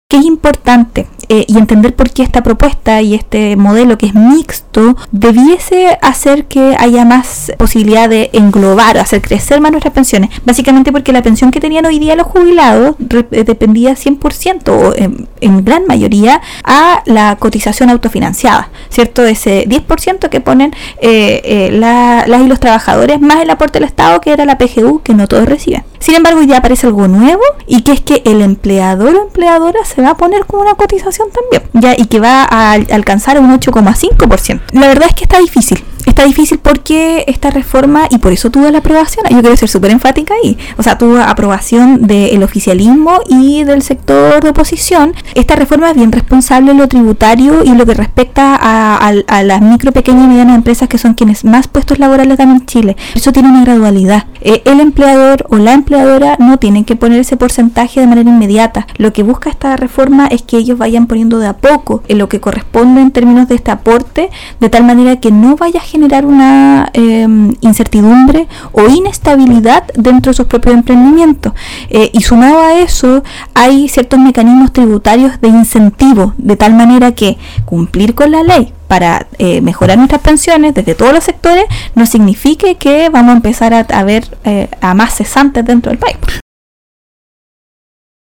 que es importante y entender por qué esta propuesta y este modelo que es mixto debiese hacer que haya más posibilidad de englobar, hacer crecer más nuestras pensiones, básicamente porque la pensión que tenían hoy día los jubilados dependía 100% o en gran mayoría a la cotización autofinanciada, ¿cierto? Ese 10% que ponen las y los trabajadores más el aporte del Estado, que era la PGU, que no todos reciben. Sin embargo, hoy día aparece algo nuevo, y que es que el empleador o empleadora se va a poner con una cotización también, ya, y que va a alcanzar un 8,5%. La verdad es que está difícil porque esta reforma, y por eso tuvo la aprobación, yo quiero ser súper enfática ahí, o sea, tuvo aprobación del oficialismo y del sector de oposición. Esta reforma es bien responsable en lo tributario y en lo que respecta a las micro, pequeñas y medianas empresas, que son quienes más puestos laborales dan en Chile. Eso tiene una gradualidad. El empleador o la empleadora no tienen que poner ese porcentaje de manera inmediata. Lo que busca esta reforma es que ellos vayan poniendo de a poco en lo que corresponde en términos de este aporte, de tal manera que no vaya a generar una incertidumbre o inestabilidad dentro de sus propios emprendimientos. Y sumado a eso, hay ciertos mecanismos tributarios de incentivo, de tal manera que cumplir con la ley para mejorar nuestras pensiones desde todos los sectores no signifique que vamos a empezar a ver a más cesantes dentro del país.